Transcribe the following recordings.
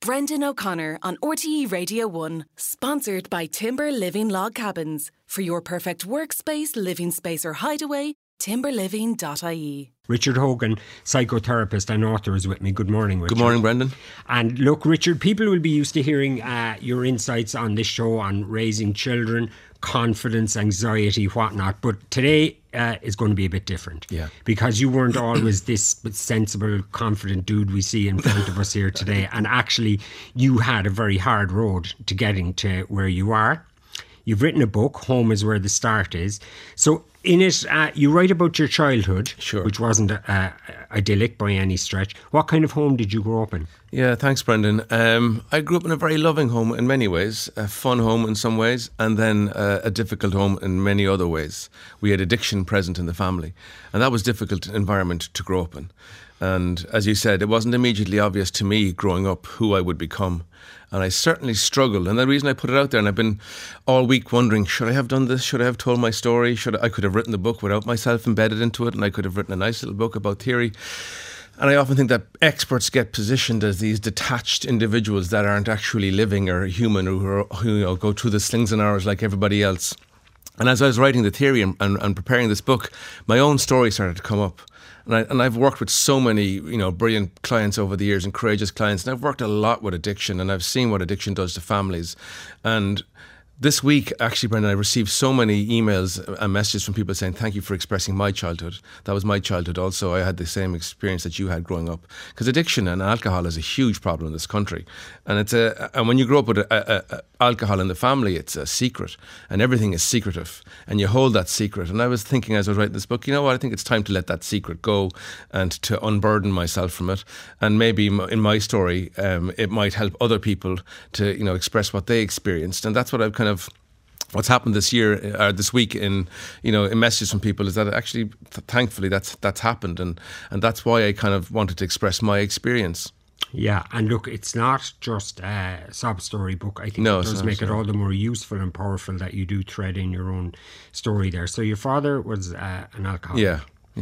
Brendan O'Connor on RTE Radio 1, sponsored by Timber Living Log Cabins. For your perfect workspace, living space or hideaway, timberliving.ie. Richard Hogan, psychotherapist and author, is with me. Good morning, Richard. Good morning, Brendan. And look, Richard, people will be used to hearing your insights on this show on raising children, confidence, anxiety, whatnot. But today is going to be a bit different. Yeah. Because you weren't always this sensible, confident dude we see in front of us here today. And actually, you had a very hard road to getting to where you are. You've written a book, Home is Where the Start Is. So in it, you write about your childhood, Sure. which wasn't idyllic by any stretch. What kind of home did you grow up in? Yeah, thanks, Brendan. I grew up in a very loving home in many ways, a fun home in some ways, and then a difficult home in many other ways. We had addiction present in the family, and that was a difficult environment to grow up in. And as you said, it wasn't immediately obvious to me growing up who I would become. And I certainly struggled. And the reason I put it out there, and I've been all week wondering, should I have done this? Should I have told my story? I could have written the book without myself embedded into it, and I could have written a nice little book about theory. And I often think that experts get positioned as these detached individuals that aren't actually living or human, who go through the slings and arrows like everybody else. And as I was writing the theory and preparing this book, my own story started to come up. And I've worked with so many, brilliant clients over the years and courageous clients. And I've worked a lot with addiction, and I've seen what addiction does to families. And this week, actually, Brendan, I received so many emails and messages from people saying, thank you for expressing my childhood. That was my childhood also. I had the same experience that you had growing up. Because addiction and alcohol is a huge problem in this country. And and when you grow up with alcohol in the family, it's a secret. And everything is secretive. And you hold that secret. And I was thinking as I was writing this book, you know what, I think it's time to let that secret go and to unburden myself from it. And maybe in my story, it might help other people to, express what they experienced. And that's what I've kind of what's happened this year or this week in messages from people is that actually thankfully that's happened, and that's why I kind of wanted to express my experience. Yeah, and look, it's not just a sob story book. I think No, it does make it all the more useful and powerful that you do thread in your own story there. So your father was an alcoholic.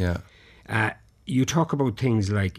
Yeah. You talk about things like,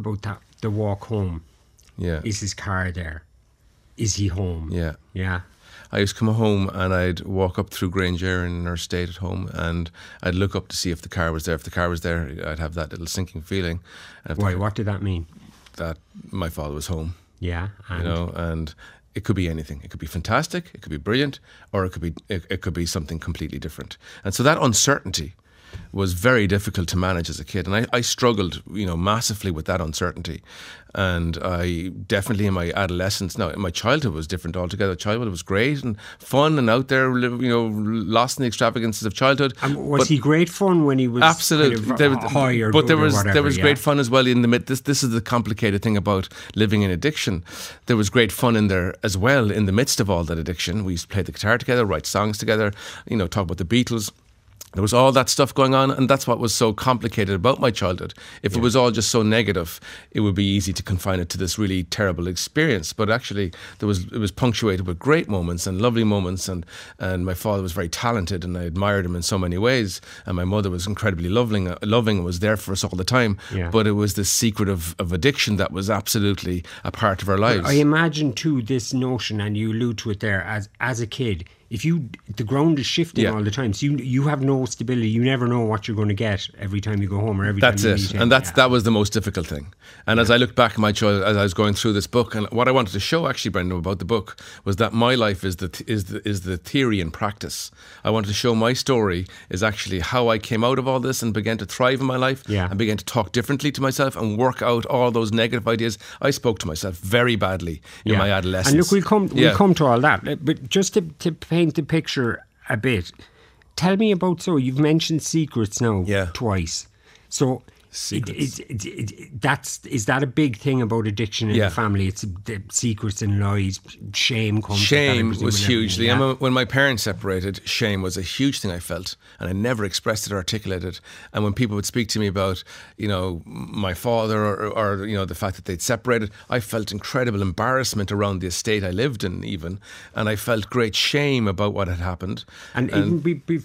the walk home. Yeah. Is his car there? Is he home? Yeah. Yeah. I used to come home and I'd walk up through Grange Erin in our estate at home, and I'd look up to see if the car was there. If the car was there, I'd have that little sinking feeling. Why? What did that mean? That my father was home. Yeah. And it could be anything. It could be fantastic, it could be brilliant, or it could be something completely different. And so that uncertainty was very difficult to manage as a kid, and I struggled, massively with that uncertainty. And I definitely in my adolescence, my childhood was different altogether. Childhood was great and fun and out there, lost in the extravagances of childhood. And was he great fun when he was absolutely kind of high or but good there was yeah. great fun as well in the mid. This is the complicated thing about living in addiction. There was great fun in there as well in the midst of all that addiction. We used to play the guitar together, write songs together, talk about the Beatles. There was all that stuff going on, and that's what was so complicated about my childhood. If it was all just so negative, it would be easy to confine it to this really terrible experience. But actually, it was punctuated with great moments and lovely moments, and my father was very talented, and I admired him in so many ways. And my mother was incredibly loving and was there for us all the time. Yeah. But it was this secret of addiction that was absolutely a part of our lives. But I imagine too this notion, and you allude to it there, as a kid, the ground is shifting all the time, so you have no stability. You never know what you're going to get every time you go home or every time you meet him. And that was the most difficult thing. And as I look back at my childhood, as I was going through this book, and what I wanted to show actually, Brendan, about the book was that my life is the theory and practice. I wanted to show my story is actually how I came out of all this and began to thrive in my life, and began to talk differently to myself and work out all those negative ideas. I spoke to myself very badly in my adolescence. And look, we'll come to all that, but just to paint the picture a bit, tell me about, so you've mentioned secrets now twice. So Secrets. Is that a big thing about addiction in the family? It's the secrets and lies. Shame comes. Shame was hugely. When my parents separated, shame was a huge thing I felt, and I never expressed it or articulated. And when people would speak to me about, my father or the fact that they'd separated, I felt incredible embarrassment around the estate I lived in, even, and I felt great shame about what had happened. And even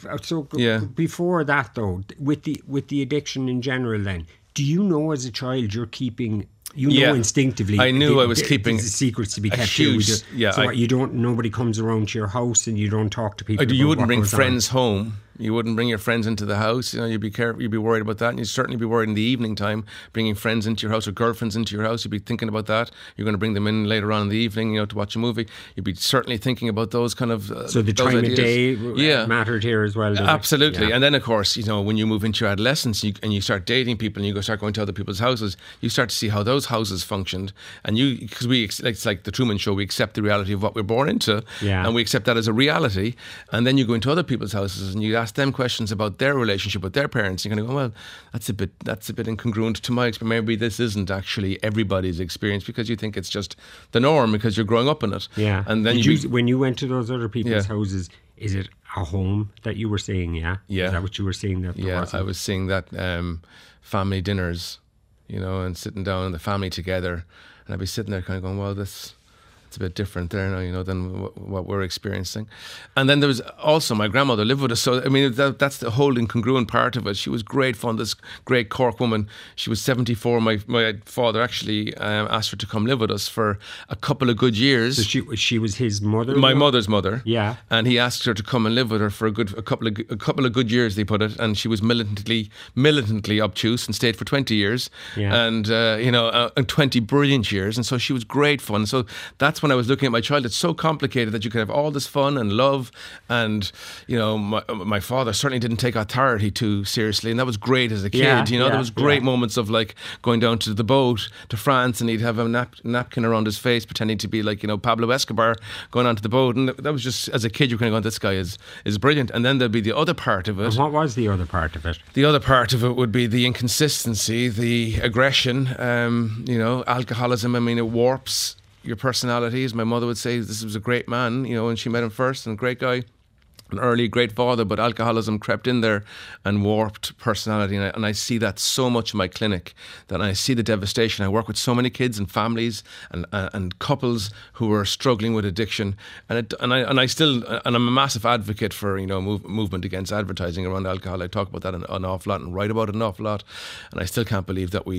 before that, though, with the addiction in general, then. Do you know as a child you're keeping You know instinctively. I knew I was keeping the secrets to be kept huge, here. So you don't. Nobody comes around to your house, and you don't talk to people. You wouldn't bring friends home. You wouldn't bring your friends into the house. You know, you'd be careful. You'd be worried about that, and you'd certainly be worried in the evening time, bringing friends into your house or girlfriends into your house. You'd be thinking about that. You're going to bring them in later on in the evening, you know, to watch a movie. You'd be certainly thinking about those kind of. So the time of day mattered here as well. Absolutely, and then of course, you know, when you move into your adolescence and you start dating people and you start going to other people's houses, you start to see how those houses functioned, and because it's like the Truman Show, we accept the reality of what we're born into, and we accept that as a reality, and then you go into other people's houses and you ask them questions about their relationship with their parents. You're going to go, well, that's a bit incongruent to my experience. Maybe this isn't actually everybody's experience, because you think it's just the norm because you're growing up in it. Yeah. And then when you went to those other people's houses, is it a home that you were seeing? Yeah. Is that what you were seeing? I was seeing that family dinners, you know, and sitting down and the family together, and I'd be sitting there kind of going, well, it's a bit different there now, you know, than what we're experiencing. And then there was also my grandmother lived with us. So, I mean, that's the whole incongruent part of it. She was great fun, this great Cork woman. She was 74. My father actually asked her to come live with us for a couple of good years. So she was his mother? My mother's mother. Yeah. And he asked her to come and live with her for a couple of good years, they put it. And she was militantly obtuse and stayed for 20 years. Yeah. And, and 20 brilliant years. And so she was great fun. So that's when I was looking at my child. It's so complicated that you could have all this fun and love, and you know, my father certainly didn't take authority too seriously, and that was great as a kid. There was great moments of like going down to the boat to France, and he'd have a napkin around his face, pretending to be like, you know, Pablo Escobar, going onto the boat, and that was just, as a kid, you're kind of going, this guy is brilliant. And then there'd be the other part of it. And what was the other part of it? The other part of it would be the inconsistency, the aggression, alcoholism. I mean, it warps your personality. As my mother would say, this was a great man, you know, when she met him first, and a great guy, an early great father, but alcoholism crept in there and warped personality. And I see that so much in my clinic, that I see the devastation. I work with so many kids and families and couples who are struggling with addiction, and I'm a massive advocate for, you know, movement against advertising around alcohol. I talk about that an awful lot and write about it an awful lot, and I still can't believe that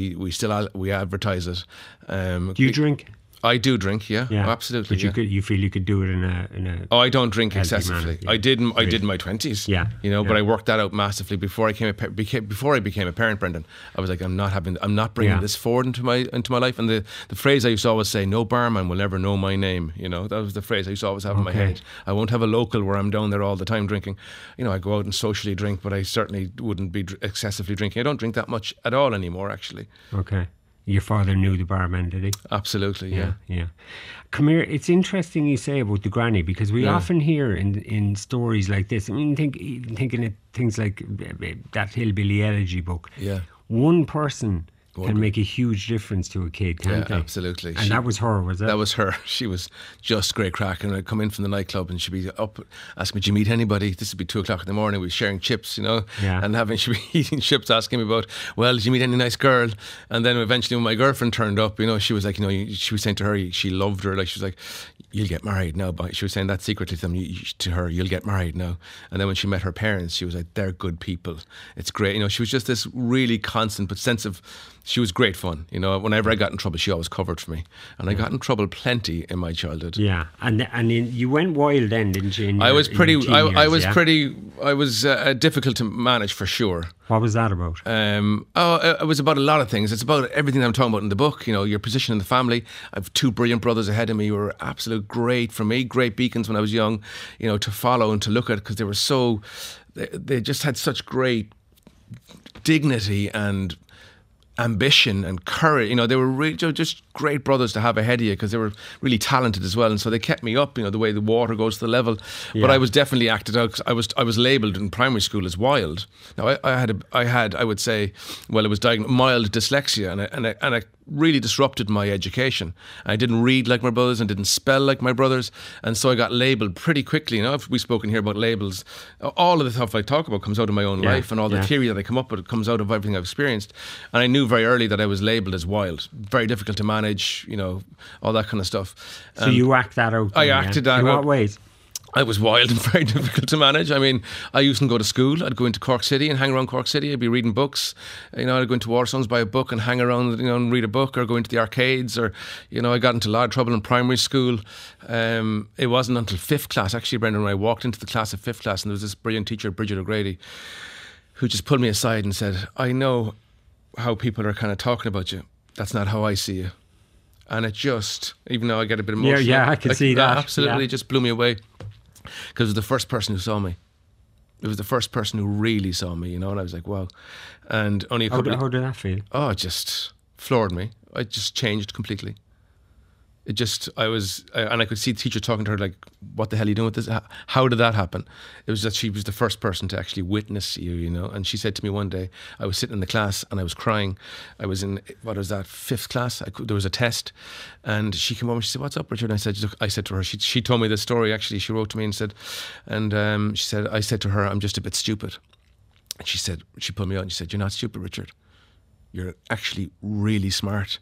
we advertise it. Do you drink? I do drink, yeah. Absolutely. But you feel you could do it in a I don't drink excessively. I did in my 20s. Yeah. You know, but I worked that out massively before I became a parent, Brendan. I was like, I'm not bringing this forward into my life. And the phrase I used to always say, no barman will ever know my name. You know, that was the phrase I used to always have in my head. I won't have a local where I'm down there all the time drinking. You know, I go out and socially drink, but I certainly wouldn't be excessively drinking. I don't drink that much at all anymore, actually. Okay. Your father knew the barman, did he? Absolutely, yeah. Come here, it's interesting you say about the granny, because we often hear in stories like this, I mean, thinking of things like that Hillbilly Elegy book. Yeah. One person can make a huge difference to a kid, can't they? Absolutely. And that was her, was it? That was her. She was just great crack. And I'd come in from the nightclub and she'd be up asking me, did you meet anybody? This would be 2:00 in the morning. We'd be sharing chips, you know, and she'd be eating chips, asking me about, well, did you meet any nice girl? And then eventually when my girlfriend turned up, you know, she was like, you know, she was saying to her, she loved her. Like, she was like, you'll get married now. But she was saying that secretly to them, to her, you'll get married now. And then when she met her parents, she was like, they're good people. It's great. You know, she was just this really constant but sense of, she was great fun. You know, whenever I got in trouble, she always covered for me. And I got in trouble plenty in my childhood. Yeah. And you went wild then, didn't you? I was difficult to manage, for sure. What was that about? It was about a lot of things. It's about everything I'm talking about in the book. You know, your position in the family. I have 2 brilliant brothers ahead of me who were absolute great for me, great beacons when I was young, you know, to follow and to look at, because they just had such great dignity and ambition and courage. You know, they were really just great brothers to have ahead of you, because they were really talented as well, and so they kept me up, you know, the way the water goes to the level. But I was definitely acted out, 'cause I was labelled in primary school as wild. Now I had I would say, well, it was diagnosed mild dyslexia, and I really disrupted my education. I didn't read like my brothers and didn't spell like my brothers, and so I got labelled pretty quickly. You know, if we've spoken here about labels, all of the stuff I talk about comes out of my own life, and all the theory that I come up with comes out of everything I've experienced. And I knew very early that I was labelled as wild, very difficult to manage, you know, all that kind of stuff. So you act that out? I acted that out. In what ways? I was wild and very difficult to manage. I mean, I used to go to school. I'd go into Cork City and hang around Cork City. I'd be reading books. You know, I'd go into Waterstones, buy a book and hang around, you know, and read a book, or go into the arcades, or, you know, I got into a lot of trouble in primary school. It wasn't until 5th class, actually, Brendan, when I walked into the class of 5th class, and there was this brilliant teacher, Bridget O'Grady, who just pulled me aside and said, I know how people are kind of talking about you. That's not how I see you. And it just, even though I get a bit emotional. Yeah, I can see that. Absolutely, just blew me away. Because it was the first person who saw me. It was the first person who really saw me, you know, and I was like, wow. And only a couple How did that feel? Oh, it just floored me. I just changed completely. It just, and I could see the teacher talking to her like, what the hell are you doing with this? How did that happen? It was that she was the first person to actually witness you, you know. And she said to me one day, I was sitting in the class and I was crying. I was in, 5th class. There was a test. And she came over and she said, what's up, Richard? And I said to her, she told me this story, actually. She wrote to me and said, she said, I said to her, I'm just a bit stupid. And she said, she pulled me out and she said, you're not stupid, Richard. You're actually really smart.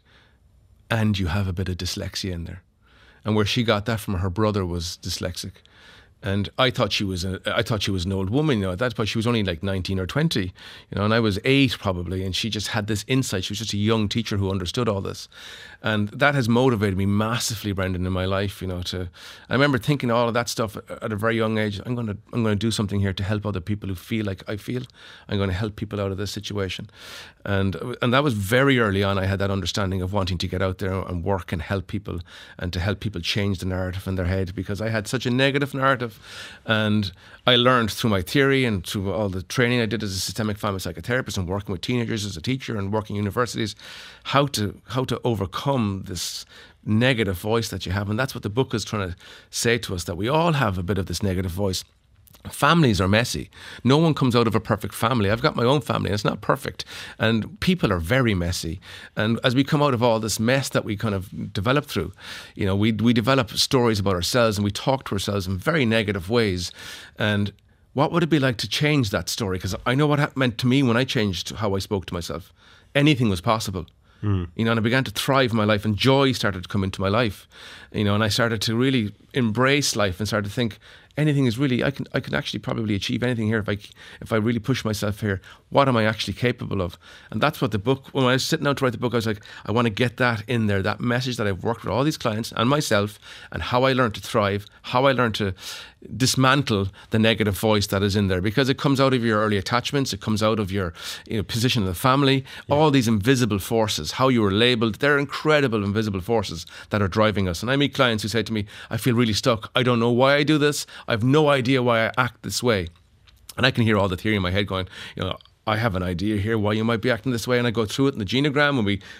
And you have a bit of dyslexia in there. And where she got that from, her brother was dyslexic. And I thought she was an old woman, you know, at that point she was only like 19 or 20, you know, and I was 8 probably, and she just had this insight. She was just a young teacher who understood all this. And that has motivated me massively, Brendan, in my life, you know, I remember thinking all of that stuff at a very young age. I'm going to do something here to help other people who feel like I feel. I'm going to help people out of this situation. And that was very early on. I had that understanding of wanting to get out there and work and help people, and to help people change the narrative in their head, because I had such a negative narrative. And I learned through my theory and through all the training I did as a systemic family psychotherapist and working with teenagers as a teacher and working in universities, how to overcome this negative voice that you have. And that's what the book is trying to say to us, that we all have a bit of this negative voice. Families are messy. No one comes out of a perfect family. I've got my own family and it's not perfect. And people are very messy. And as we come out of all this mess that we kind of develop through, you know, we develop stories about ourselves and we talk to ourselves in very negative ways. And what would it be like to change that story? Because I know what it meant to me when I changed how I spoke to myself. Anything was possible. You know, and I began to thrive in my life, and joy started to come into my life, you know, and I started to really embrace life and started to think anything is really, I can actually probably achieve anything here if I really push myself here. What am I actually capable of? And that's what the book, when I was sitting down to write the book, I was like, I want to get that in there, that message that I've worked with all these clients and myself, and how I learned to thrive, how I learned to dismantle the negative voice that is in there, because it comes out of your early attachments, it comes out of your, you know, position in the family, all these invisible forces, how you were labelled. They're incredible invisible forces that are driving us. And I meet clients who say to me, I feel really stuck. I don't know why I do this. I have no idea why I act this way. And I can hear all the theory in my head going, you know, I have an idea here why you might be acting this way, and I go through it in the genogram, and we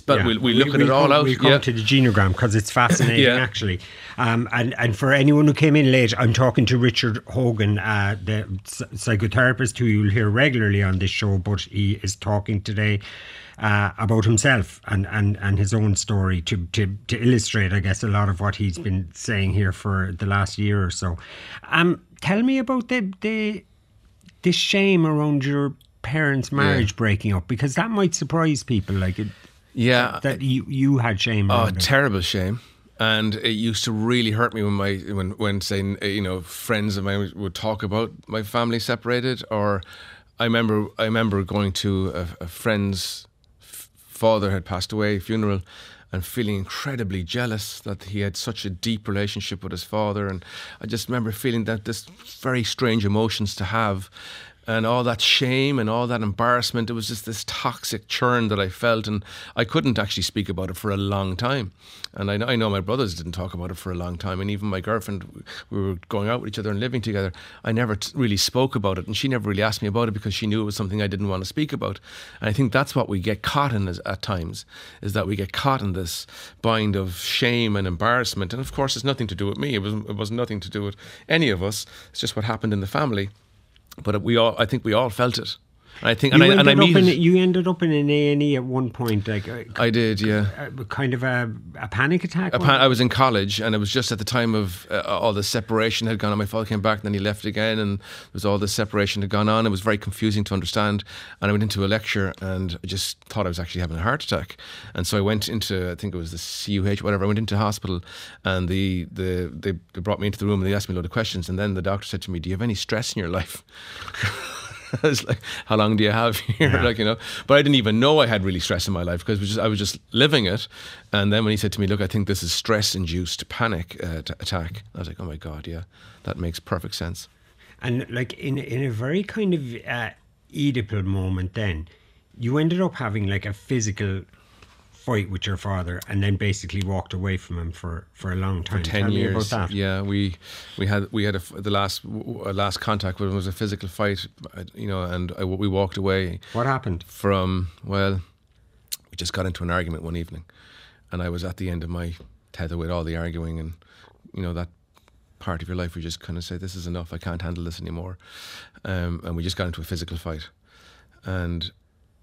look at it all out. We come to the genogram because it's fascinating, actually. And for anyone who came in late, I'm talking to Richard Hogan, the psychotherapist who you'll hear regularly on this show, but he is talking today about himself and his own story to illustrate, I guess, a lot of what he's been saying here for the last year or so. Tell me about the shame around your parents' marriage breaking up, because that might surprise people, like that you had shame. Oh, terrible shame. And it used to really hurt me when say, you know, friends of mine would talk about my family separated. Or I remember going to a friend's father had passed away, funeral, and feeling incredibly jealous that he had such a deep relationship with his father. And I just remember feeling that this very strange emotions to have. And all that shame and all that embarrassment, it was just this toxic churn that I felt, and I couldn't actually speak about it for a long time. And I know my brothers didn't talk about it for a long time, and even my girlfriend, we were going out with each other and living together, I never really spoke about it, and she never really asked me about it because she knew it was something I didn't want to speak about. And I think that's what we get caught in at times, is that we get caught in this bind of shame and embarrassment. And of course, it's nothing to do with me. It was nothing to do with any of us. It's just what happened in the family. But I think we all felt it. And I think, You and I ended up needed. you ended up in an A&E at one point, like I did, yeah. kind of a panic attack. I was in college, and it was just at the time of all the separation had gone on. My father came back, and then he left again, and there was all this separation had gone on. It was very confusing to understand. And I went into a lecture, and I just thought I was actually having a heart attack. And so I went into, I think it was the CUH, whatever. I went into hospital, and they brought me into the room, and they asked me a load of questions. And then the doctor said to me, "Do you have any stress in your life?" I was like, "How long do you have here?" Yeah. Like, you know, but I didn't even know I had really stress in my life because I was just living it. And then when he said to me, "Look, I think this is stress-induced panic attack," I was like, "Oh my God, yeah, that makes perfect sense." And like in a very kind of Oedipal moment, then you ended up having like a physical fight with your father, and then basically walked away from him for a long time. 10 Tell years. me about that. Yeah, we had the last contact with him was a physical fight, you know, and we walked away. What happened? We just got into an argument one evening, and I was at the end of my tether with all the arguing, and you know that part of your life where you just kind of say, "This is enough. I can't handle this anymore," and we just got into a physical fight, and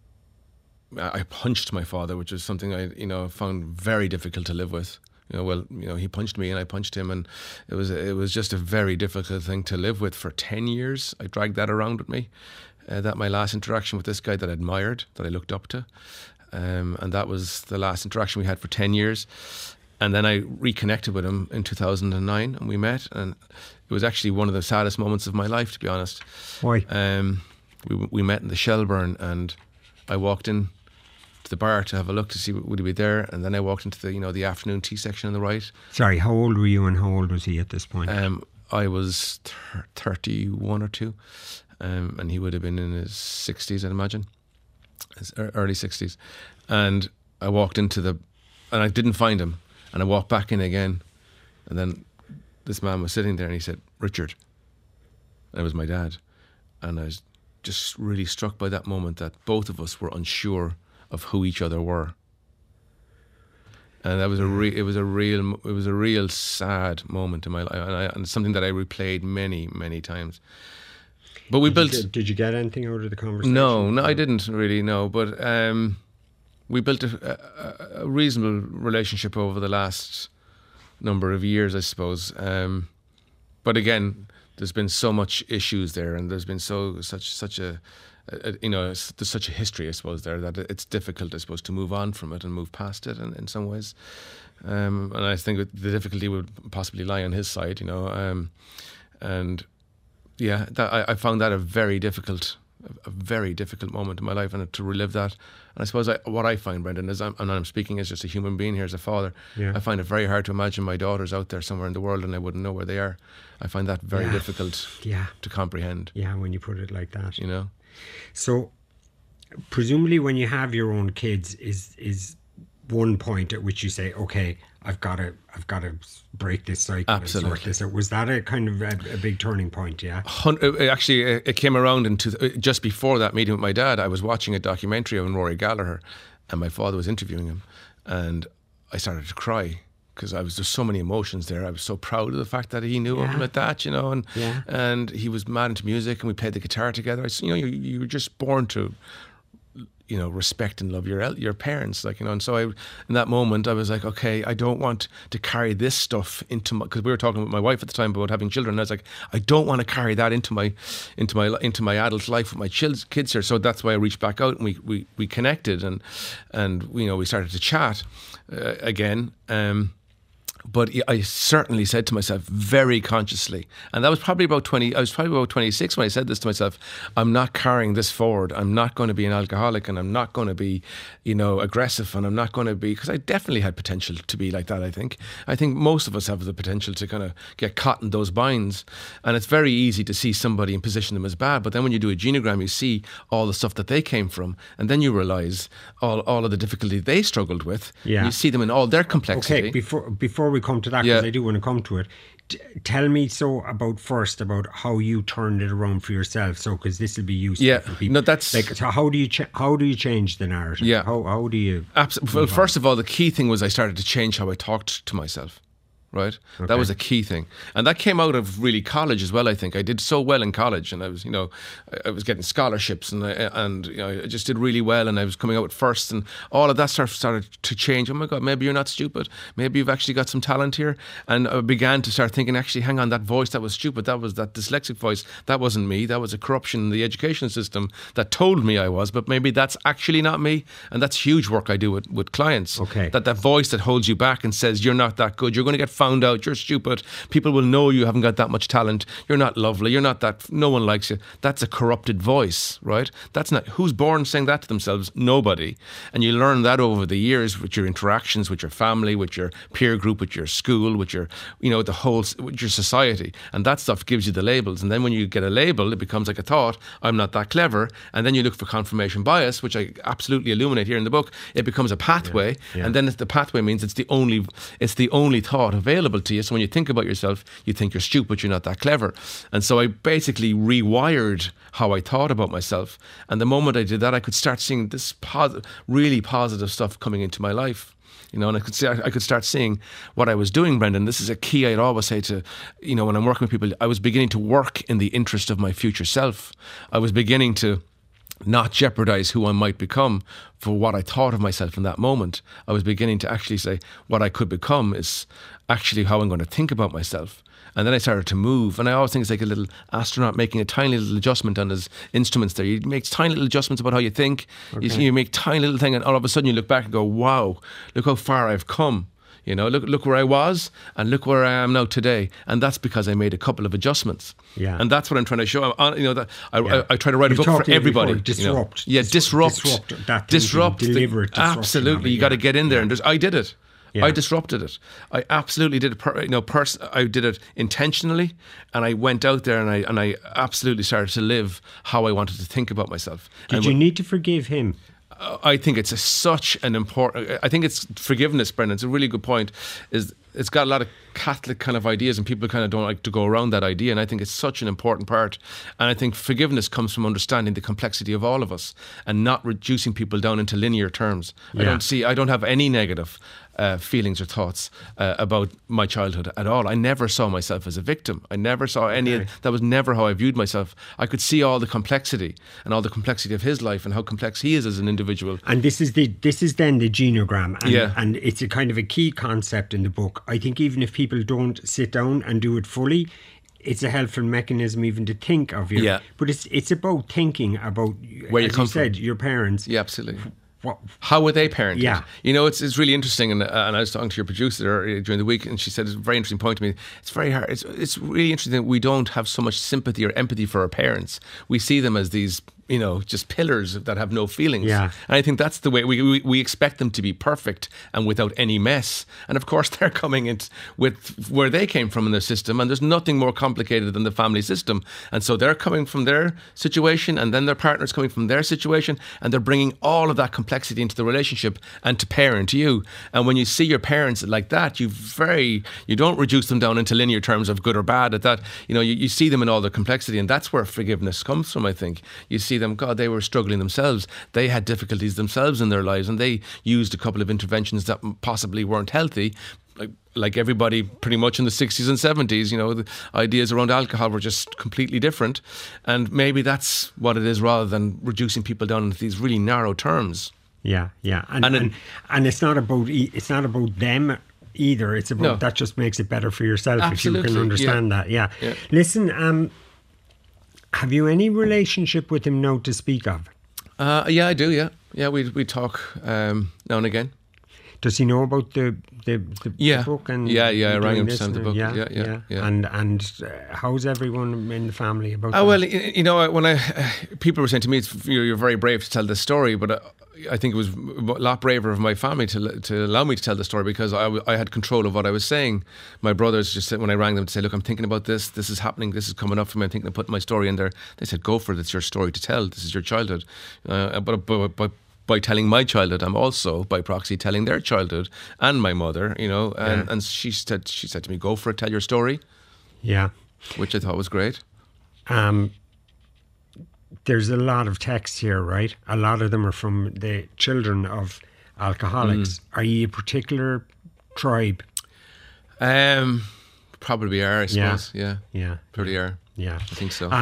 I punched my father, which was something I, you know, found very difficult to live with. You know, he punched me and I punched him, and it was just a very difficult thing to live with for 10 years. I dragged that around with me. That my last interaction with this guy that I admired, that I looked up to, and that was the last interaction we had for 10 years. And then I reconnected with him in 2009, and we met, and it was actually one of the saddest moments of my life, to be honest. Why? We met in the Shelburne, and I walked in to the bar to have a look to see would he be there, and then I walked into the afternoon tea section on the right. Sorry, how old were you and how old was he at this point? I was 31 or 2, and he would have been in his 60s, I'd imagine, his early 60s. And I walked and I didn't find him, and I walked back in again, and then this man was sitting there, and he said, "Richard," and it was my dad, and I was just really struck by that moment that both of us were unsure of who each other were, and that was it was a real sad moment in my life, and something that I replayed many times. But Did you get anything out of the conversation? No, I didn't really know, but we built a reasonable relationship over the last number of years, I suppose. But again, there's been so much issues there, and there's been such a there's such a history, I suppose, there that it's difficult, I suppose, to move on from it and move past it in some ways. And I think the difficulty would possibly lie on his side, you know. And yeah, I found that a very difficult moment in my life, and to relive that. And I suppose what I find, Brendan, is I'm speaking as just a human being here, as a father. Yeah. I find it very hard to imagine my daughters out there somewhere in the world and I wouldn't know where they are. I find that very difficult to comprehend. Yeah, when you put it like that. You know? So, presumably, when you have your own kids, is one point at which you say, "Okay, I've got to break this cycle." Absolutely. And sort this out. Was that a kind of a big turning point? Yeah. Actually, it came around just before that meeting with my dad. I was watching a documentary on Rory Gallagher, and my father was interviewing him, and I started to cry because there's so many emotions there. I was so proud of the fact that he knew him at that, you know, and he was mad into music, and we played the guitar together. You were just born to, you know, respect and love your parents, like, you know. And so in that moment I was like, okay, I don't want to carry this stuff into my, because we were talking with my wife at the time about having children, and I was like, I don't want to carry that into my adult life with my kids here. So that's why I reached back out, and we connected, and you know, we started to chat again. But I certainly said to myself very consciously, and that was probably about 20, I was probably about 26 when I said this to myself, I'm not carrying this forward. I'm not going to be an alcoholic, and I'm not going to be, you know, aggressive, and I'm not going to be, because I definitely had potential to be like that, I think. I think most of us have the potential to kind of get caught in those binds, and it's very easy to see somebody and position them as bad, but then when you do a genogram, you see all the stuff that they came from, and then you realise all of the difficulty they struggled with. Yeah. You see them in all their complexity. Okay, before we come to that, because I do want to come to it, tell me about how you turned it around for yourself, so because this will be useful for people. No, that's like, so how do you change the narrative? How do you Absolutely. Well, first of all, the key thing was I started to change how I talked to myself, right? Okay. That was a key thing. And that came out of really college as well, I think. I did so well in college, and I was, I was getting scholarships, and I just did really well, and I was coming out with first, and all of that started to change. Oh my God, maybe you're not stupid. Maybe you've actually got some talent here. And I began to start thinking, actually, hang on, that voice that was stupid, that was that dyslexic voice, that wasn't me. That was a corruption in the education system that told me I was, but maybe that's actually not me. And that's huge work I do with clients. Okay. That voice that holds you back and says, you're not that good, you're going to get found out, you're stupid, people will know you haven't got that much talent, you're not lovely, you're not that, no one likes you. That's a corrupted voice, right? That's not, who's born saying that to themselves? Nobody. And you learn that over the years with your interactions with your family, with your peer group, with your school, with your, with your society. And that stuff gives you the labels. And then when you get a label, it becomes like a thought, I'm not that clever. And then you look for confirmation bias, which I absolutely illuminate here in the book. It becomes a pathway. Yeah. And then the pathway means it's the only thought available to you. So when you think about yourself, you think you're stupid, you're not that clever. And so I basically rewired how I thought about myself. And the moment I did that, I could start seeing this really positive stuff coming into my life. And I could start seeing what I was doing, Brendan. This is a key I'd always say to, when I'm working with people, I was beginning to work in the interest of my future self. I was beginning to not jeopardize who I might become for what I thought of myself in that moment. I was beginning to actually say what I could become is actually how I'm going to think about myself. And then I started to move. And I always think it's like a little astronaut making a tiny little adjustment on his instruments there. You make tiny little adjustments about how you think. Okay. You make tiny little thing, and all of a sudden you look back and go, wow, look how far I've come. Look where I was and look where I am now today. And that's because I made a couple of adjustments. Yeah. And that's what I'm trying to show. I try to write a book for everybody. Disrupt. Disrupt. Deliver it. Absolutely. You got to get in there. And I did it. Yeah. I disrupted it. I absolutely did it. I did it intentionally, and I went out there and I absolutely started to live how I wanted to think about myself. Did you need to forgive him? I think it's such an important. I think it's forgiveness, Brendan. It's a really good point. It's got a lot of Catholic kind of ideas, and people kind of don't like to go around that idea. And I think it's such an important part. And I think forgiveness comes from understanding the complexity of all of us and not reducing people down into linear terms. Yeah. I don't have any negative feelings or thoughts about my childhood at all. I never saw myself as a victim. I never saw any. That was never how I viewed myself. I could see all the complexity and all the complexity of his life and how complex he is as an individual. And this is then the genogram, and it's a kind of a key concept in the book. I think even if people don't sit down and do it fully, it's a helpful mechanism even to think of you. Yeah. But it's about thinking about where you come from. Your parents. Yeah, absolutely. How were they parented? Yeah. It's really interesting, and I was talking to your producer during the week, and she said it's a very interesting point to me. It's very hard. It's really interesting that we don't have so much sympathy or empathy for our parents. We see them as these, just pillars that have no feelings. Yeah. And I think that's the way we expect them to be perfect and without any mess. And of course, they're coming in with where they came from in their system, and there's nothing more complicated than the family system. And so they're coming from their situation, and then their partner's coming from their situation, and they're bringing all of that complexity into the relationship and to parent you. And when you see your parents like that, you don't reduce them down into linear terms of good or bad. At that, you see them in all their complexity, and that's where forgiveness comes from. I think you see them, God, they were struggling themselves. They had difficulties themselves in their lives, and they used a couple of interventions that possibly weren't healthy. Like everybody pretty much in the 60s and 70s, the ideas around alcohol were just completely different. And maybe that's what it is, rather than reducing people down into these really narrow terms. Yeah. And it's not about them either. It's about that just makes it better for yourself. Absolutely. If you can understand that. Yeah. Listen, have you any relationship with him now to speak of? Yeah, I do. Yeah, we talk now and again. Does he know about the book? And I rang him to send the book. Yeah. And how's everyone in the family about that? Well, when people were saying to me, you're very brave to tell this story, but I think it was a lot braver of my family to allow me to tell the story, because I had control of what I was saying. My brothers just said, when I rang them to say, look, I'm thinking about this is happening, this is coming up for me, I'm thinking of putting my story in there. They said, go for it, it's your story to tell, this is your childhood. But by telling my childhood, I'm also, by proxy, telling their childhood and my mother, and she said to me, go for it, tell your story. Yeah. Which I thought was great. There's a lot of texts here, right? A lot of them are from the children of alcoholics. Are you a particular tribe? Probably are, I suppose. Yeah. Yeah. Probably are. Yeah. I think so.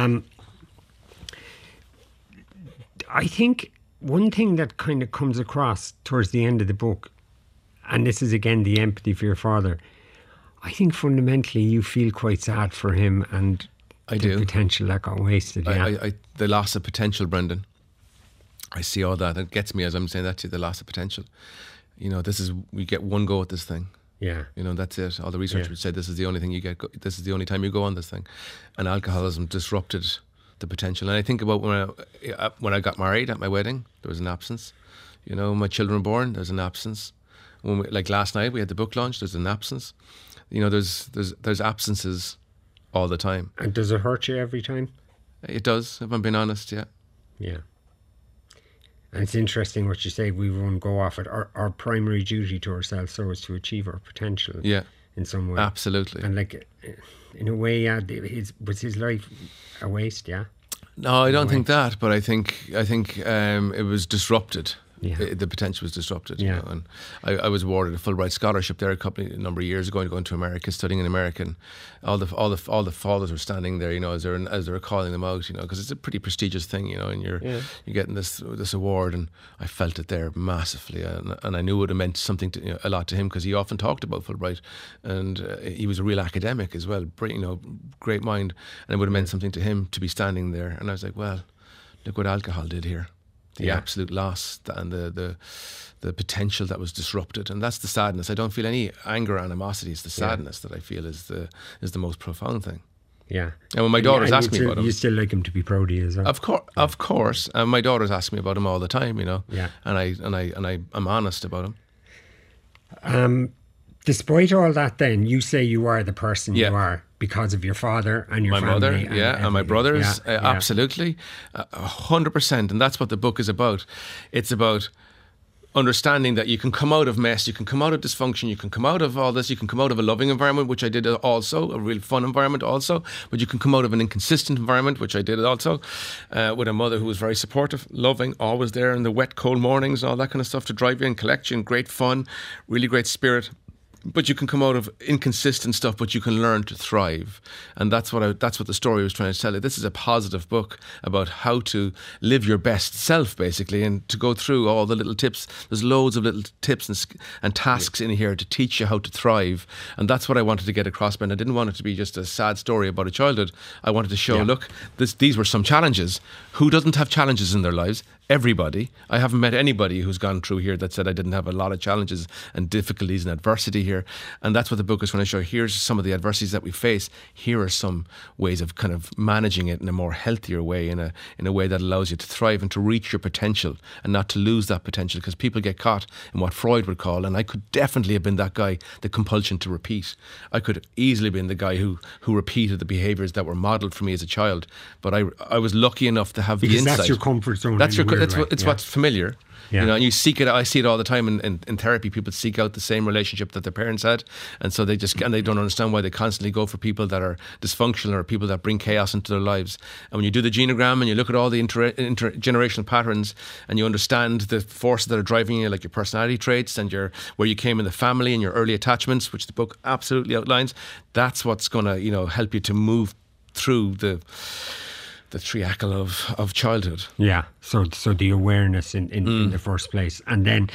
I think one thing that kind of comes across towards the end of the book, and this is again the empathy for your father, I think fundamentally you feel quite sad for him and I the do. potential that got wasted. Yeah. The loss of potential, Brendan. I see all that. It gets me as I'm saying that to you, the loss of potential. You know, we get one go at this thing. Yeah. You know, that's it. All the research would say this is the only thing you get. This is the only time you go on this thing. And alcoholism disrupted the potential. And I think about when I got married at my wedding, there was an absence. You know, my children were born, there's an absence. Like last night, we had the book launch, there's an absence. You know, there's absences all the time. And does it hurt you every time? It does, if I'm being honest, yeah. Yeah. And it's interesting what you say, we won't go off it. Our primary duty to ourselves so is to achieve our potential. Yeah. In some way. Absolutely. And like, in a way, yeah, was his life a waste, yeah? No, I don't think that, but I think it was disrupted. Yeah. The potential was disrupted. Yeah. You know, and I was awarded a Fulbright scholarship there a number of years ago, going to America, studying in American. All the fathers were standing there, you know, as they were calling them out, you know, because it's a pretty prestigious thing, you know, and you're getting this award, and I felt it there massively, and I knew it would have meant something a lot to him, because he often talked about Fulbright, and he was a real academic as well, you know, great mind, and it would have meant something to him to be standing there. And I was like, well, look what alcohol did here. The absolute loss and the potential that was disrupted, and that's the sadness. I don't feel any anger or animosity. It's the sadness that I feel is the most profound thing. Yeah. And when my daughters ask me about him, you still like him to be proud of you as well. Of course. And my daughters ask me about him all the time. You know. Yeah. And I'm honest about him. Despite all that, then you say you are the person you are because of your father and your my family. mother, and my brothers, absolutely, 100%. And that's what the book is about. It's about understanding that you can come out of mess, you can come out of dysfunction, you can come out of all this, you can come out of a loving environment, which I did also, a real fun environment also, but you can come out of an inconsistent environment, which I did also, with a mother who was very supportive, loving, always there in the wet, cold mornings and all that kind of stuff to drive you in, collect you, and great fun, really great spirit. But you can come out of inconsistent stuff, but you can learn to thrive. And that's what the story was trying to tell you. This is a positive book about how to live your best self, basically, and to go through all the little tips. There's loads of little tips and tasks in here to teach you how to thrive. And that's what I wanted to get across, Ben. I didn't want it to be just a sad story about a childhood. I wanted to show, look, these were some challenges. Who doesn't have challenges in their lives? Everybody. I haven't met anybody who's gone through here that said I didn't have a lot of challenges and difficulties and adversity here. And that's what the book is trying to show. Here's some of the adversities that we face. Here are some ways of kind of managing it in a more healthier way, in a way that allows you to thrive and to reach your potential and not to lose that potential, because people get caught in what Freud would call, and I could definitely have been that guy, the compulsion to repeat. I could easily have been the guy who repeated the behaviours that were modelled for me as a child. But I was lucky enough to have the insight. That's your comfort zone. It's what's familiar. Yeah. You know, and you seek it. I see it all the time in therapy. People seek out the same relationship that their parents had, and so they don't understand why they constantly go for people that are dysfunctional or people that bring chaos into their lives. And when you do the genogram and you look at all the intergenerational patterns, and you understand the forces that are driving you, like your personality traits and where you came in the family and your early attachments, which the book absolutely outlines, that's what's going to help you to move through the triacle of childhood. Yeah, so the awareness in the first place. And then,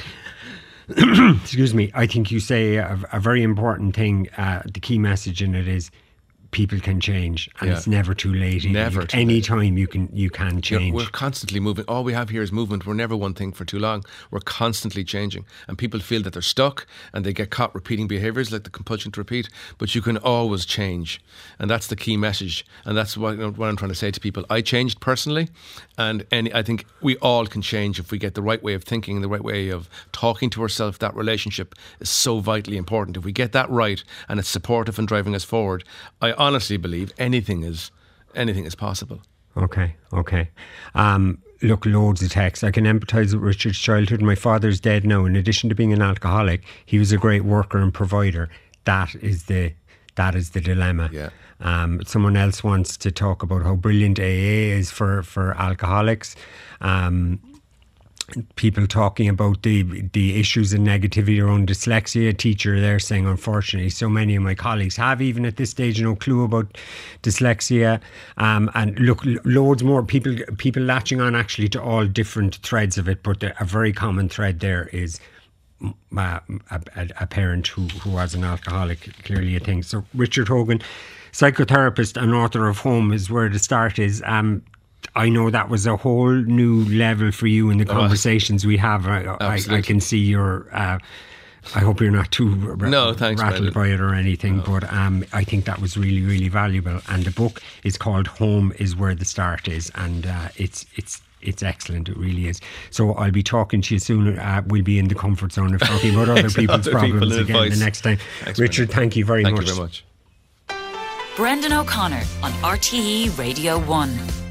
excuse me, I think you say a very important thing, the key message in it is people can change, and it's never too late. Never too any late. time you can change. We're constantly moving. All we have here is movement. We're never one thing for too long. We're constantly changing, and people feel that they're stuck and they get caught repeating behaviours like the compulsion to repeat. But you can always change, and that's the key message. And that's what I'm trying to say to people. I changed personally, and I think we all can change if we get the right way of thinking, the right way of talking to ourselves. That relationship is so vitally important. If we get that right, and it's supportive and driving us forward, I honestly believe anything is possible. Okay. Look, loads of texts. I can empathise with Richard's childhood. My father's dead now. In addition to being an alcoholic, he was a great worker and provider. That is the dilemma. Yeah. Someone else wants to talk about how brilliant AA is for alcoholics. people talking about the issues and negativity around dyslexia. A teacher there saying, unfortunately, so many of my colleagues have, even at this stage, no clue about dyslexia. And look, loads more people latching on actually to all different threads of it, but a very common thread there is a parent who was an alcoholic, clearly a thing. So Richard Hogan, psychotherapist and author of Home is Where the Start Is. I know that was a whole new level for you in the conversations we have. I can see your... I hope you're not too rattled by it or anything, but I think that was really, really valuable. And the book is called Home is Where the Start Is, and it's excellent. It really is. So I'll be talking to you soon. We'll be in the comfort zone of talking about other people's problems again the next time. Excellent. Richard, thank you very much. Thank you very much. Brendan O'Connor on RTE Radio 1.